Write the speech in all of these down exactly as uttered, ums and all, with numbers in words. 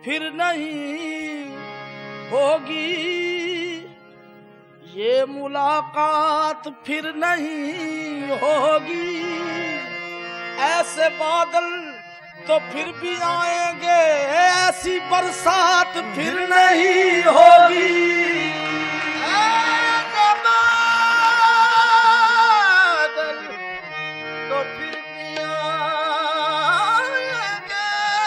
फिर नहीं होगी, ये मुलाकात फिर नहीं होगी। ऐसे बादल तो फिर भी आएंगे, ऐसी बरसात फिर नहीं होगी। ऐसे बादल तो फिर भी आएंगे,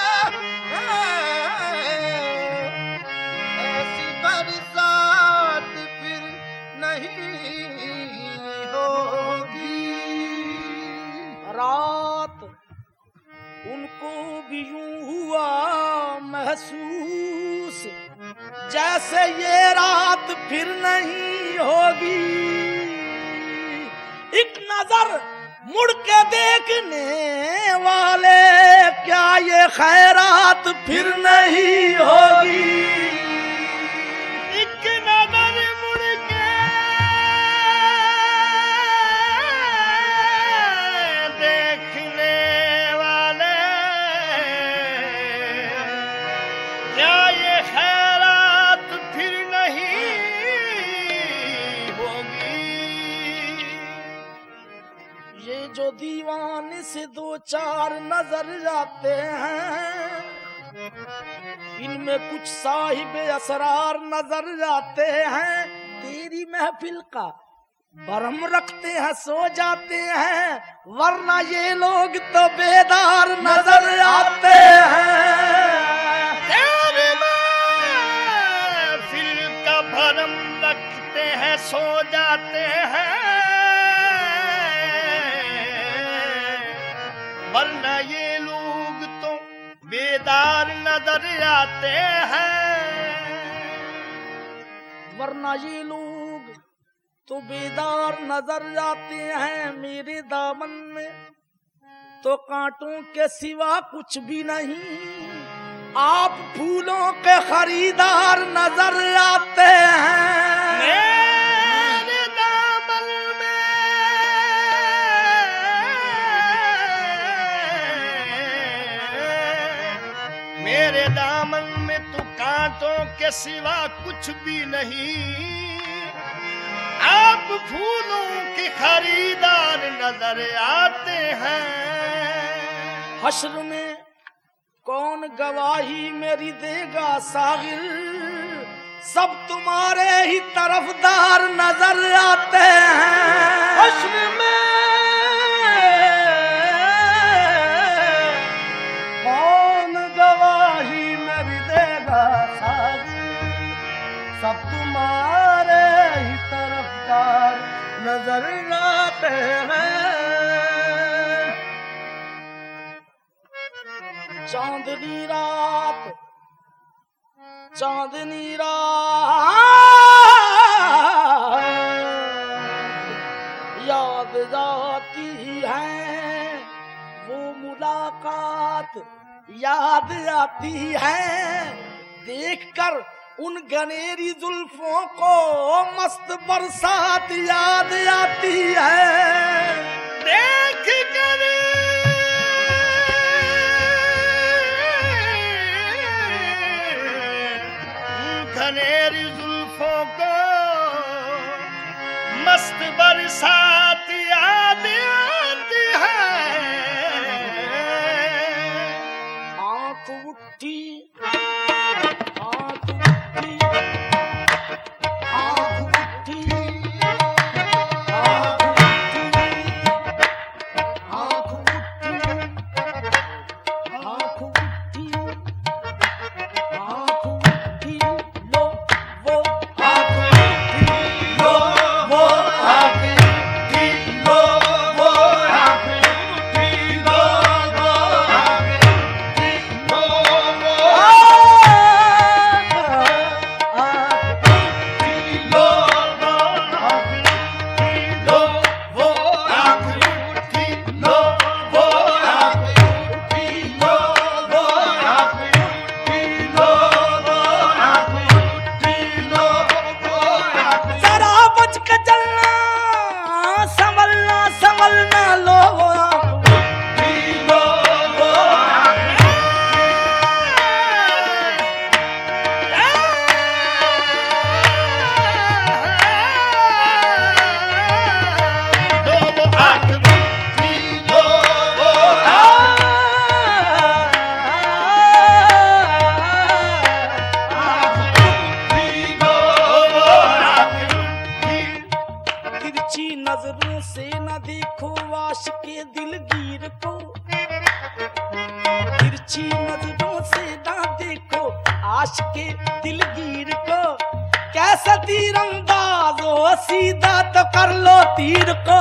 ऐसी बरसात फिर नहीं होगी। रात उनको भी यूं हुआ महसूस, जैसे ये रात फिर नहीं होगी। एक नजर मुड़ के देखने वाले, क्या ये खैरात फिर नहीं होगी। एक नजर मुड़ के देखने वाले, क्या ये खैरात फिर नहीं होगी। ये जो दीवाने से दो चार नजर जाते हैं, इनमें कुछ साहिब असरार नजर जाते हैं। तेरी महफिल का भरम रखते हैं, सो जाते हैं, वरना ये लोग तो बेदार नजर आते हैं। तेरी महफिल का भरम रखते हैं, सो जाते हैं, वरना ये लोग तो बेदार नजर आते हैं। वरना ये लोग तो बेदार नजर आते हैं। मेरे दामन में तो कांटों के सिवा कुछ भी नहीं, आप फूलों के खरीदार नजर आते हैं। मेरे दामन में मेरे दामन में तो कांटों के सिवा कुछ भी नहीं, आप फूलों के खरीदार नजर आते हैं। हश्र में कौन गवाही मेरी देगा सागिर, सब तुम्हारे ही तरफदार नजर आते हैं। हश्र में कौन गवाही मेरी देगा सागिर, सब तुम्हारे ही तरफदार नजर आते हैं। चांदनी रात चांदनी रात याद आती है, वो मुलाकात याद आती है। देखकर उन गनेरी जुल्फों को मस्त बरसात याद आती है। देख कर घनेरी जुल्फों को मस्त बरसात याद आती है। आंख उठी आंख उठी आंख उठी आंख उठी आंख उठी आंख उठी लो वो आंख उठी लो वो आंख उठी लो वो आश के दिलगीर को तिरछी नजरों से ना देखो, आश के दिलगीर को कैसा तीरंदाज हो, सीधा तो कर लो तीर को।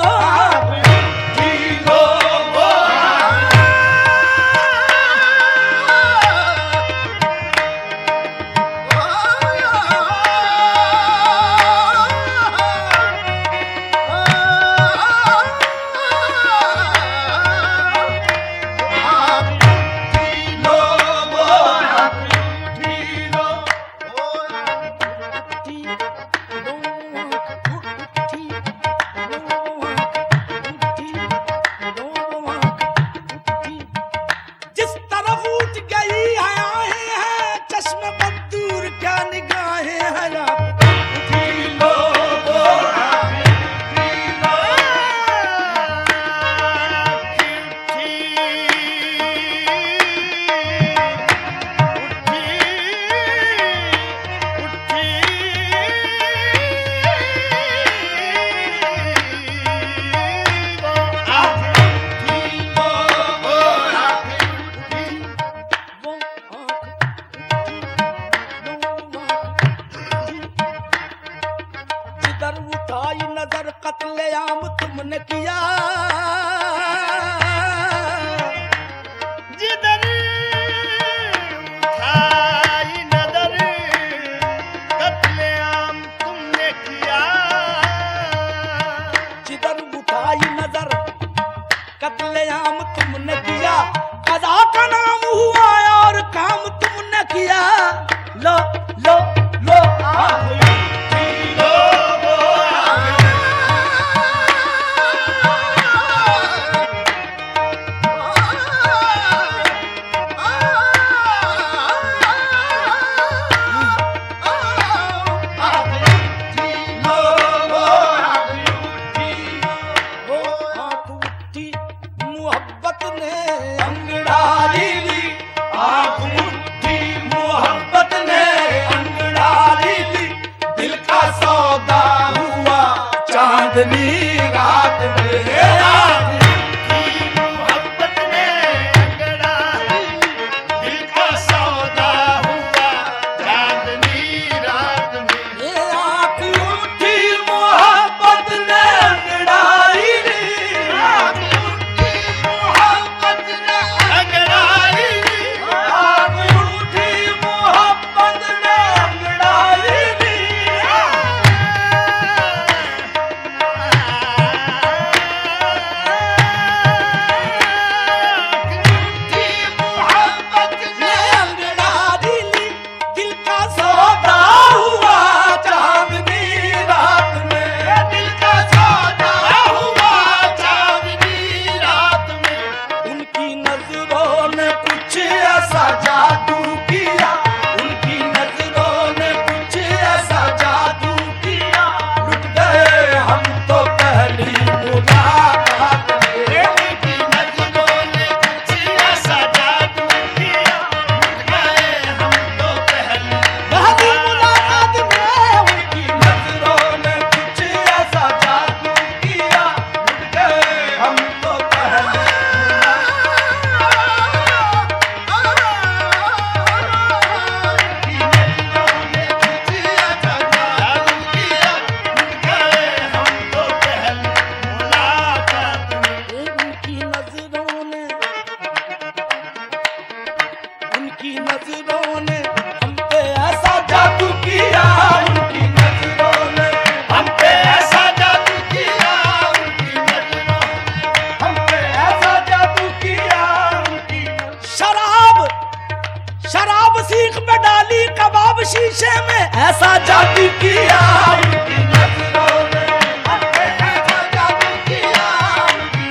शीशे में ऐसा जादू किया उनकी नजरों ने, हमने ऐसा जादू किया उनकी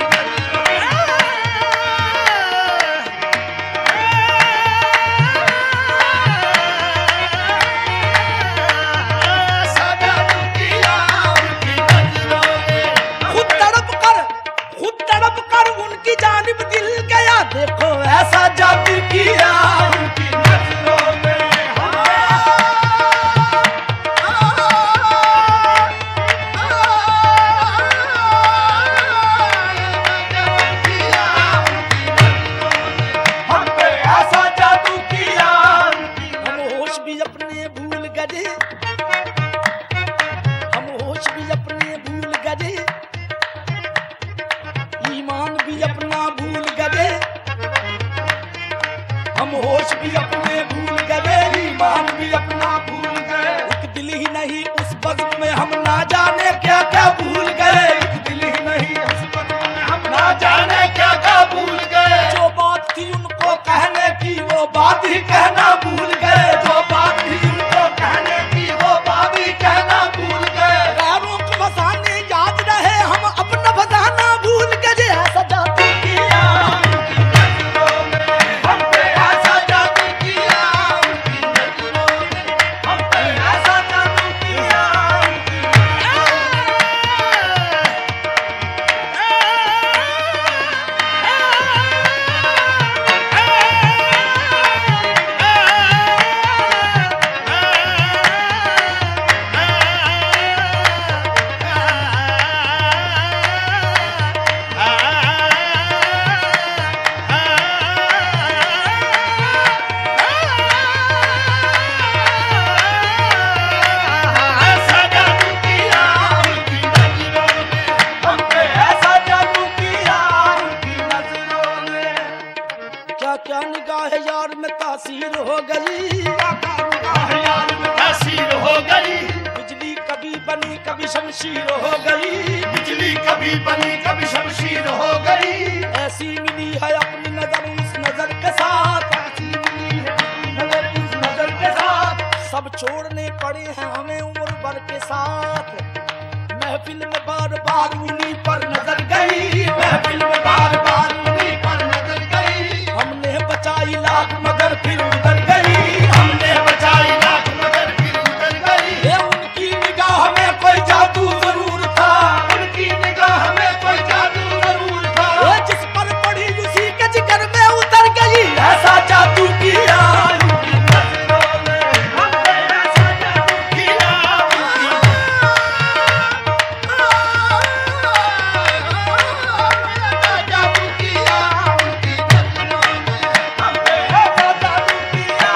ऐसा जादू किया उनकी नजरों ने। खुद तड़प कर खुद तड़प कर उनकी जानिब दिल गया, देखो ऐसा जादू किया उनकी नजरों में। गए, हम होश भी अपने भूल गए, ईमान भी अपना भूल गए, हम होश भी अपने भूल गए, ईमान भी अपना भूल गए। एक दिल ही नहीं उस बज़्म में हम ना जाने क्या क्या भूल गए, एक दिल ही नहीं उस बज़्म में हम ना जाने क्या क्या भूल गए। जो बात थी उनको कहने की वो बात ही कहना भूल गए, जो बात थी उनको कहने की वो बात ही कहना भूल गए। गैरों को फसाने याद रहे हम अपना फसाना भूल गए। ऐसा जादू किया उनकी नजरों ने, हम पे ऐसा जादू किया उनकी नजरों ने, हम पे ऐसा जादू किया उनकी ऐसा जादू किया उनकी नजरों ने, हम पे ऐसा जादू किया उनकी नजरों ने। क्या क्या निगाह यार में तासीर हो गई, क्या क्या निगाह यार में तासीर हो गई, बिजली कभी बनी कभी शमशीर हो गई, बिजली कभी बनी कभी शमशीर हो गई। ऐसी मिली है अपनी नजर उस नजर के साथ, ऐसी मिली है अपनी नजर उस नजर के साथ। सब छोड़ने पड़े हैं हमें उम्र भर के साथ, महफिल में बार बार उन्हीं पर नजर गई, महफिल में बार बार उन्हीं पर नजर गई। हमने बचाई लाख मगर फिर उधर गई, हमने बचाई लाख मगर फिर उतर गई, ये उनकी निगाह में कोई जादू जरूर था, उनकी निगाह में कोई जादू जरूर था। ये जिस पर पड़ी उसी के जिगर में उतर गई। ऐसा जादू किया उनकी नजरों ने, हम पे ऐसा जादू किया उनकी ऐसा जादू किया उनकी नजरों ने, हम पे ऐसा जादू किया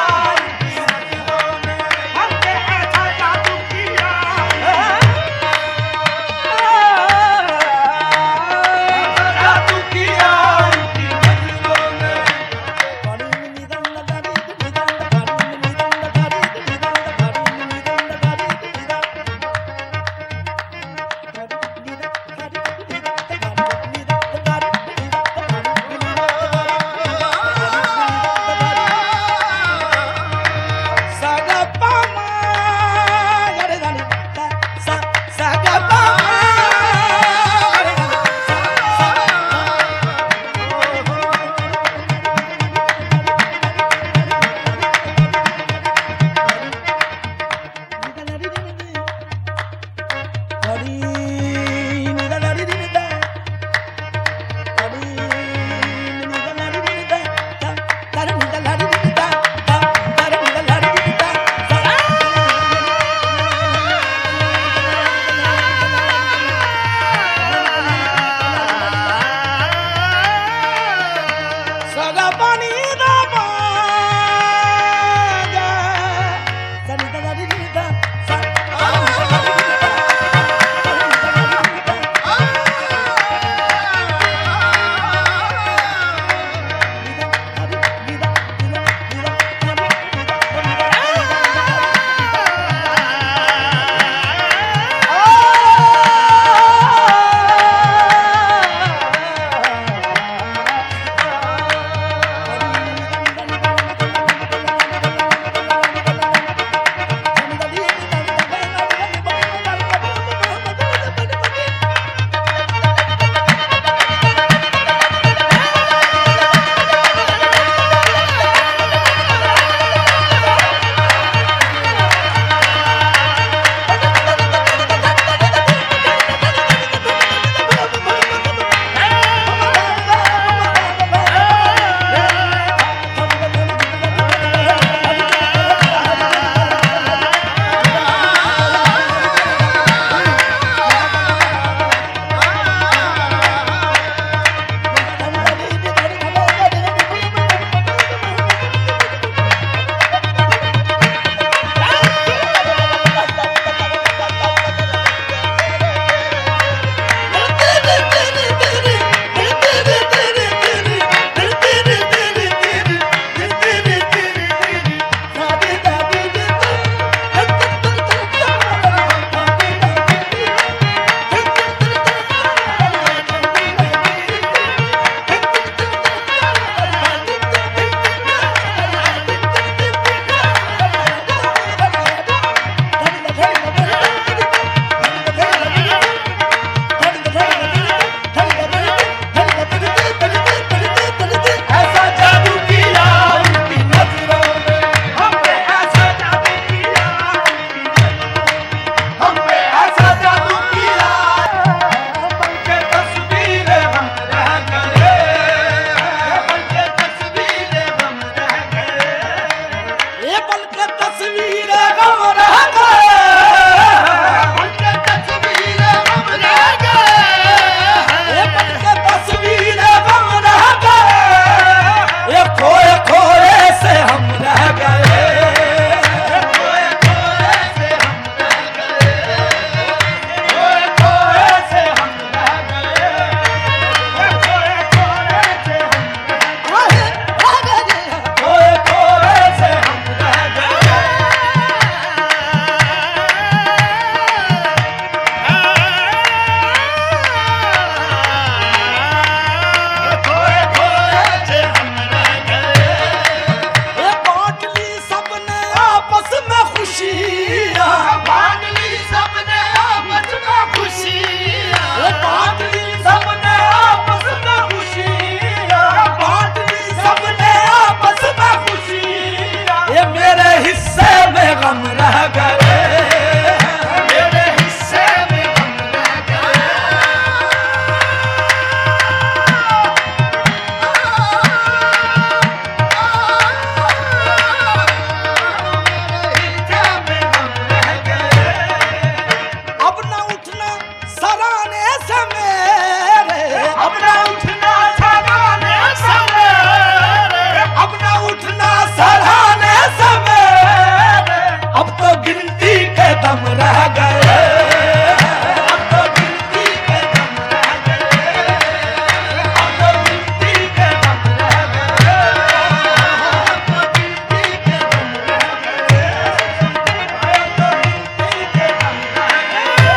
दम रह गए, अब तो गिनती के दम रह गए, अब तो गिनती के दम रह गए, अब तो गिनती के दम रह गए, अब तो गिनती के दम रह गए।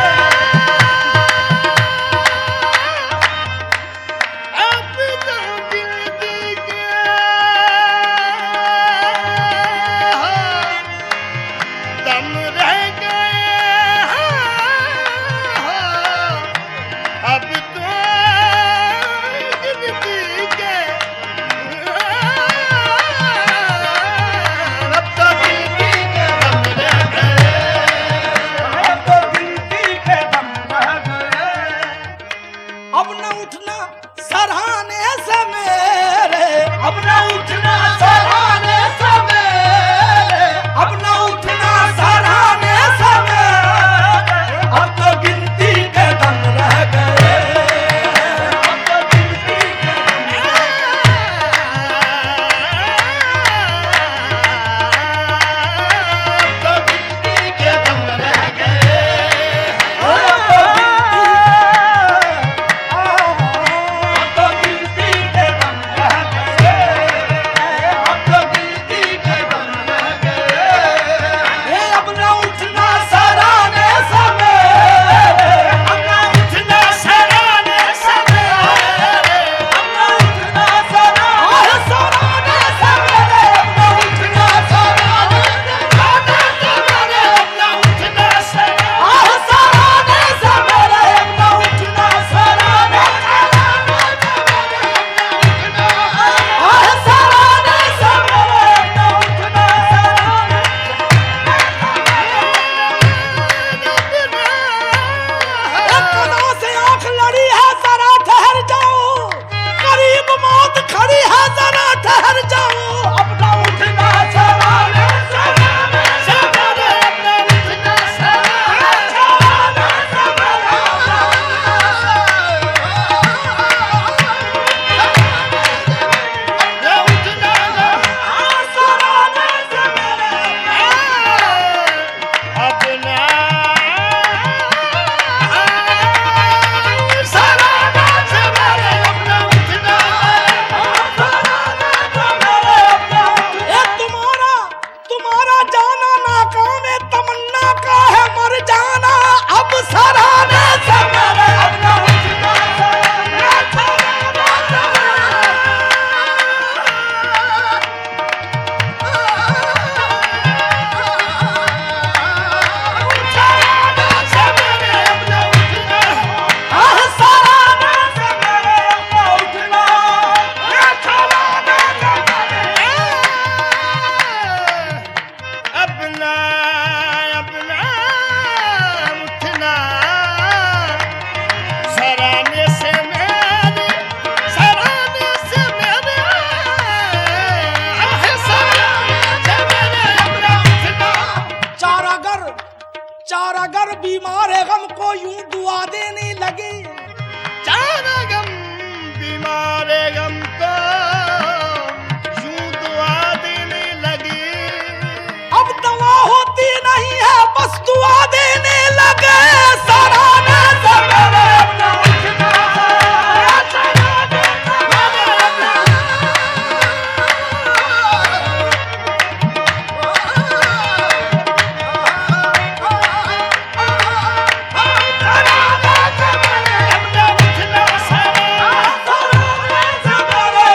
अब तो गिनती के दम रह गए, अब तो गिनती के अब तो गिनती के दम रह गए, अब तो गिनती के दम रह गए। अब न उठना सराहने से मेरे, अब न उठना सराहने से मेरे, अब न उठना सराहने से मेरे, अब तो गिनती के दम रह गए, अब तो गिनती के दम रह अब तो गिनती के दम रह गए, बीमार गम को यूं दुआ देने लगे, चार गम बीमार गम को यूं दुआ देने लगी, अब दवा होती नहीं है बस दुआ देने लगे। सराहने से मेरे अपना उठना, अपना उठना सराहने से मेरे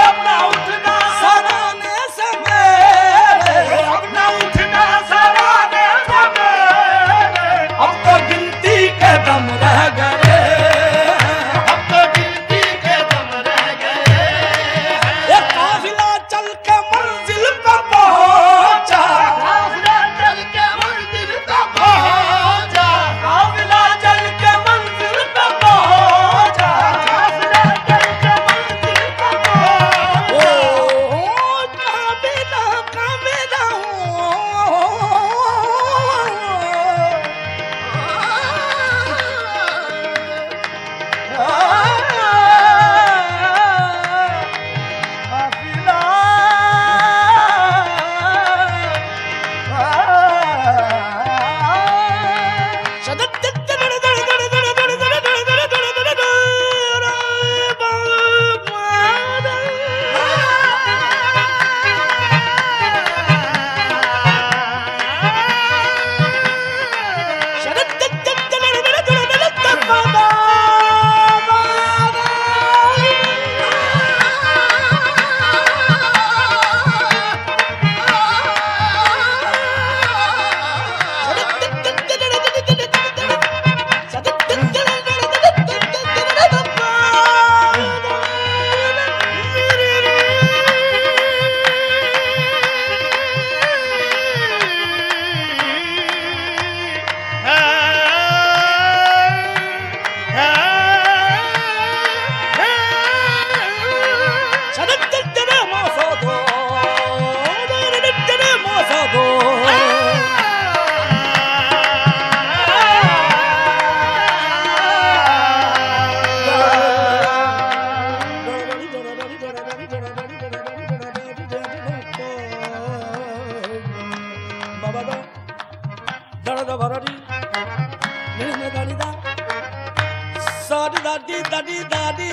दर्द भररी मेरे में दादी दा सारी दादी दादी दादी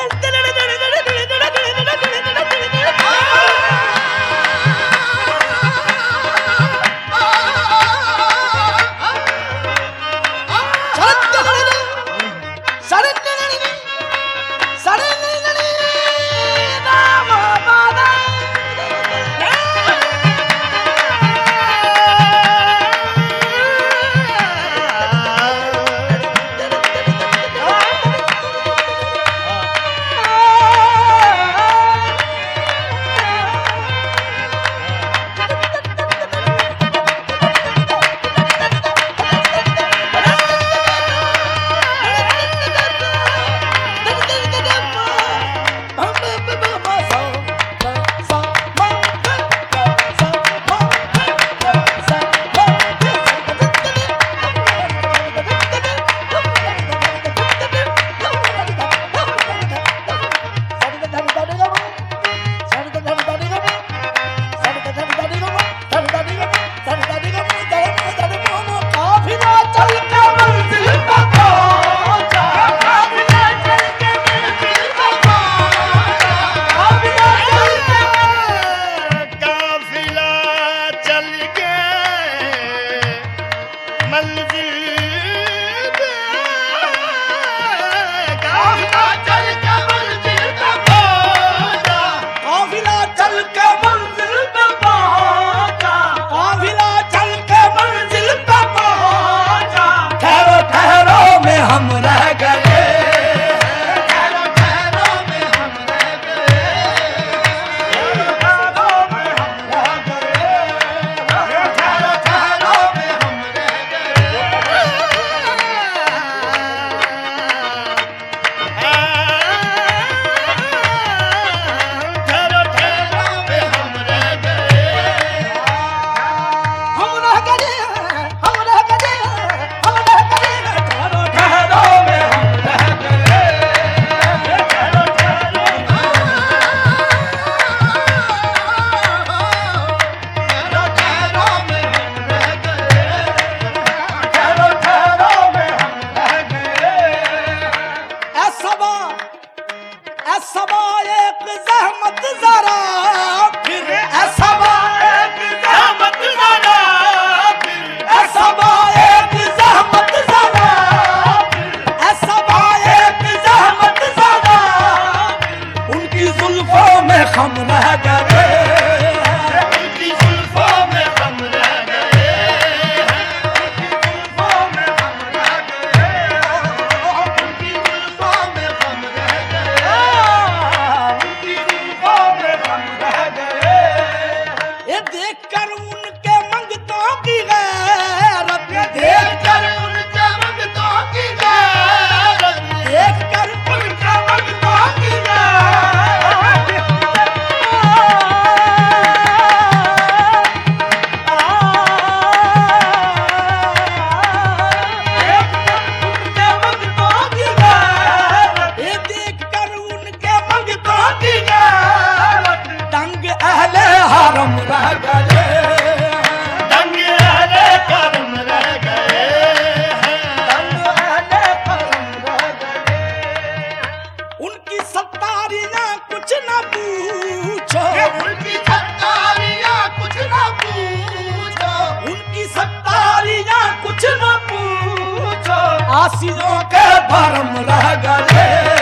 आसियों के भरम रह गए,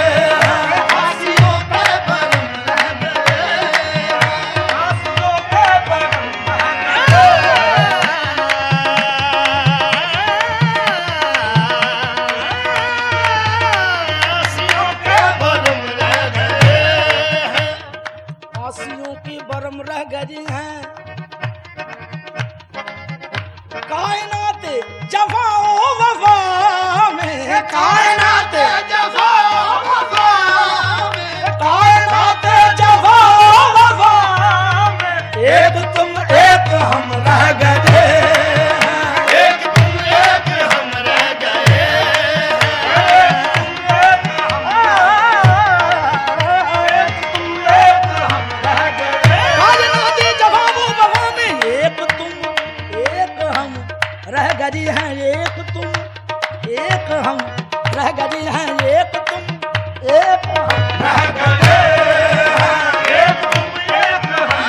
आसियों के भरम रह गए, आसियों के भरम रह गए, आसियों के भरम रह गए, आसियों की भरम रह गई हैं। कायनात जफा ओ वफा में, कायनात जफा गए हैं एक तुम एक हम, रह गए हैं एक तुम एक हम, रह गए हैं एक तुम एक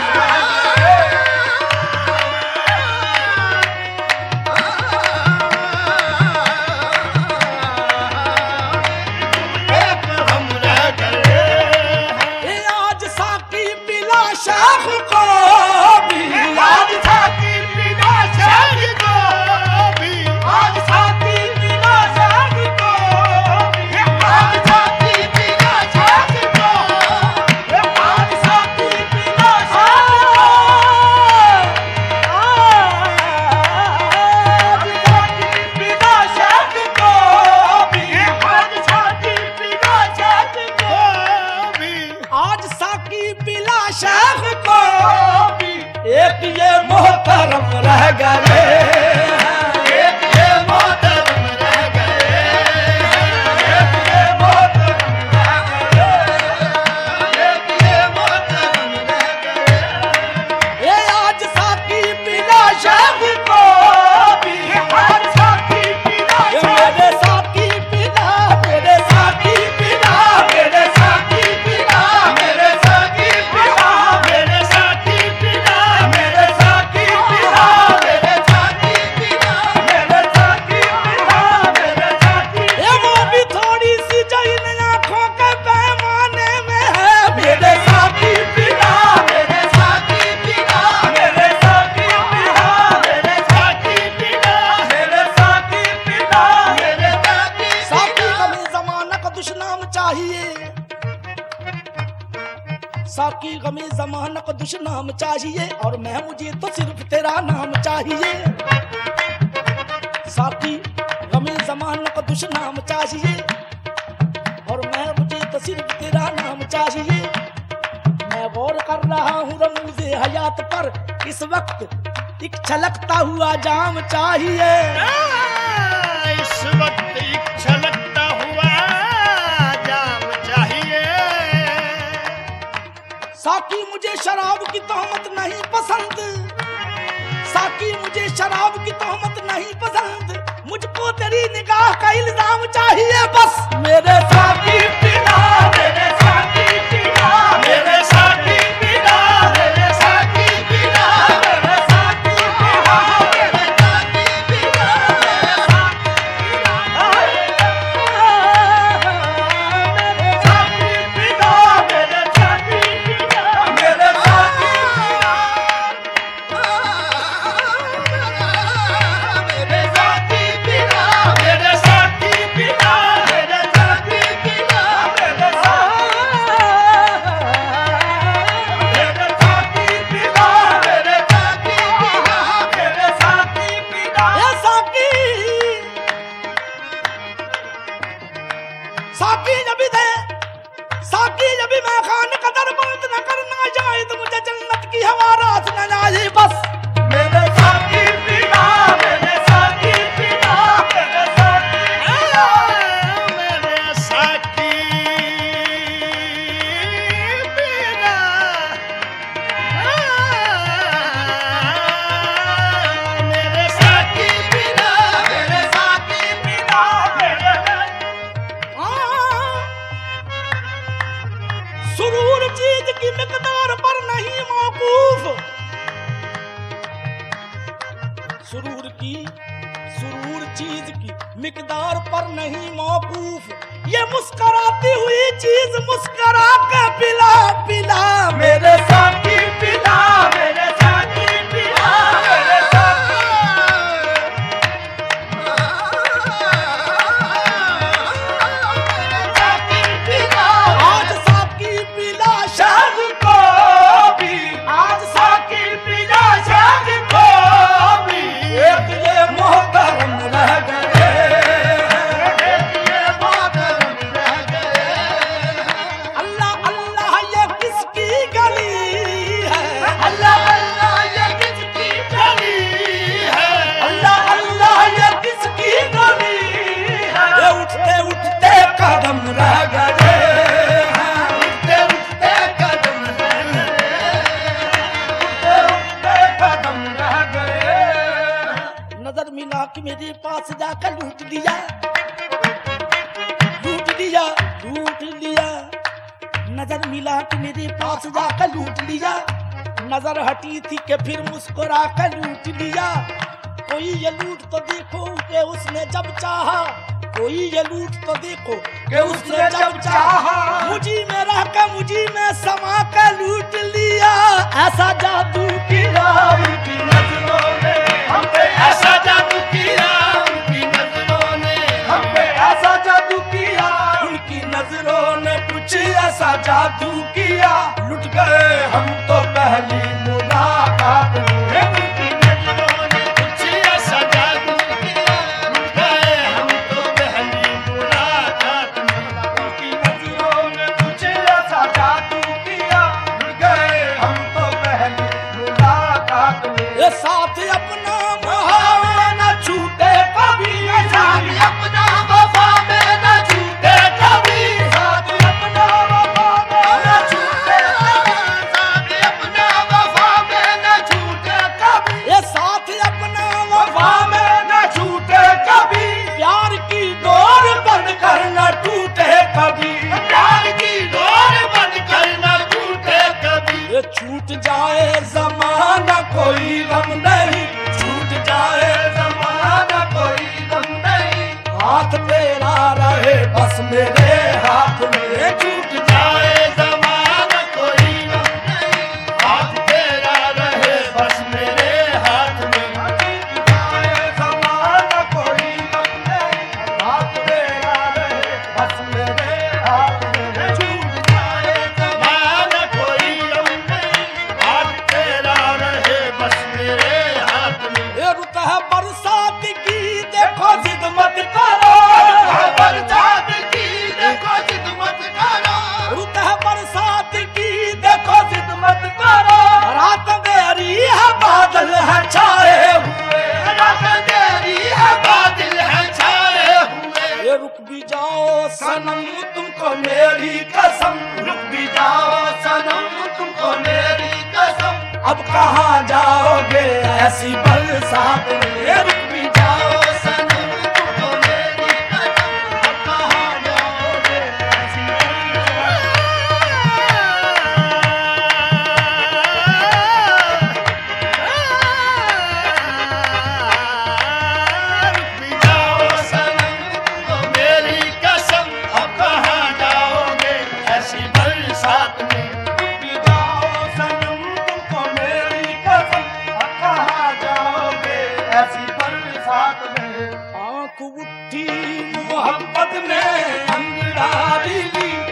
हम, एक हम रह गए हैं। ये आज साकी पिला शाख को भी, आज साकी पिला शाख को भी, आज साकी पिला शाख को भी, आज साकी पिला शाख को, आज साकी पिला शाख को, आज साकी पिला शाख को भी, आज साकी पिला शाख को भी, आज साकी पिला शाख को भी, एक ये मोहतरम रह गए हैं। एक ये मोहतरम रह गए हैं, एक ये मोहतरम रह गए हैं, एक ये मोहतरम रह गए हैं। ये आज साकी पिला शाख को भी, आज साकी पिला ये शाख, मेरे साकी पिला, मेरे साकी पिला, मेरे साकी पिला, मेरे साकी पिला, मेरे साकी पिला, मेरे साकी पिला, मेरे साकी पिला, मेरे साकी पिला, मेरे साकी ये वो भी थोड़ी सी जो इन आँखों के पैमाने में है। मेरे साकी पिला, मेरे साकी पिला, मेरे साकी पिला, मेरे साकी पिला, मेरे साकी पिला, मेरे साकी साकी हमें जमाना का दुश्मन चाहिए, साकी हमें जमाना का दुश्मन चाहिए, और मैं मुझे तो सिर्फ तेरा नाम चाहिए। साकी हमें जमाना का दुश्मन चाहिए, और मैं मुझे तो सिर्फ तेरा नाम चाहिए। मैं गौर कर रहा हूँ रमूज़े हयात पर, इस वक्त एक छलकता हुआ जाम चाहिए। इस वक्त एक छलकता हुआ जाम चाहिए। साकी मुझे शराब की तोहमत नहीं पसंद, साकी मुझे शराब की तोहमत नहीं पसंद, मुझको तेरी निगाह का इल्जाम चाहिए बस। मेरे साकी पिला, मेरे साकी पिला, मेरे साकी पिला, मेरे साकी पिला, मेरे साकी पिला, मेरे साकी पिला, मेरे साकी पिला, मेरे साकी पिला, मेरे साकी मेरे साकी पिला, मेरे साकी पिला, मेरे साकी पिला, मेरे साकी मेरे साकी पिला, मेरे साकी पिला, मेरे साकी पिला। ये साकी, साकी जब भी दे, साकी जब भी मैं खान कदर बात न करना जाए तो मुझे जन्नत की हवा रात न जाए बस। मेरे साकी पिला, मेरे साकी पिला, मेरे साकी पिला, मेरे साकी पिला, मेरे साकी पिला, मेरे साकी पिला, मेरे सुरूर चीज की मिकदार पर नहीं मौकूफ, सुरूर की सुरूर चीज की मिकदार पर नहीं मौकूफ, ये मुस्कराती हुई चीज मुस्करा के पिला पिला। मेरे साकी पिला, मेरे साकी पिला, मेरे साकी साकी पिला। आज साकी पिला शाग को भी, आज साकी पिला शाग को भी, एक ये मोहतरम रह गए हैं। एक ये मोहतरम रह गए हैं। अल्लाह अल्लाह ये किसकी गली है, अल्लाह मेरे पास जाकर लूट लिया, लूट लिया, लूट लिया। नजर मिला कि मेरे पास जाकर लूट लिया, नजर हटी थी कि फिर मुस्कुरा कर लूट लिया। कोई ये लूट तो देखो कि उसने जब चाहा, कोई ये लूट तो देखो कि उसने जब चाहा, मुझी में रह कर मुझी में समा कर लूट लिया। ऐसा जादू किया उनकी नजरों ने हम पे, ऐसा जादू किया उनकी नजरों ने हम पे, ऐसा जादू किया उनकी नजरों ने, कुछ ऐसा जादू किया लुट गए हम तो पहली मुलाकात में। उनकी नजरों ने कुछ ऐसा जादू किया लुट गए हम तो पहली मुलाकात में। उनकी नजरों ने कुछ ऐसा जादू किया लुट गए हम तो पहली मुलाकात में। ये साथ अपना मुहावा न छूटे कभी, साथ अपना वफा में न छूटे कभी, साथ अपना वफा में न छूटे कभी, साथ अपना वफा में न छूटे कभी, ये साथ अपना वफा में न छूटे कभी। प्यार की डोर बंद कर न टूटे कभी, प्यार की डोर बंद कर न टूटे कभी। ये छूट जाए ज़माना कोई गम नहीं, छूट जाए ज़माना कोई गम नहीं, हाथ तेरा रहे बस मेरे हाथ में। छूट जाए ज़माना कोई गम नहीं, हाथ तेरा रहे बस मेरे हाथ में। छूट जाए ज़माना कोई गम नहीं, हाथ तेरा रहे बस मेरे हाथ में। छूट जाए ज़माना कोई गम नहीं, हाथ तेरा रहे बस मेरे हाथ में। ये रुत है बरसात की देखो जिद मत करो, बरसात की देखो जिद मत करो, रुत है बरसात की देखो जिद मत करो। रात अंधेरी है बादल है छाए हुए, रात अंधेरी है बादल है छाए हुए। ये रुक भी जाओ सनम तुमको मेरी कसम, रुक भी जाओ सनम तुमको मेरी कसम। अब कहाँ जाओगे ऐसी बरसात में, ये रुक भी जाओ सनम तुमको मेरी कसम। अब कहाँ जाओगे ऐसी रुक भी जाओ सनम तुमको मेरी कसम। अब कहाँ जाओगे ऐसी बरसात में, रुक भी जाओ सनम तुमको मेरी कसम। अब कहाँ जाओगे ऐसी बरसात में। आँख उठी मोहब्बत ने अंगारी ली,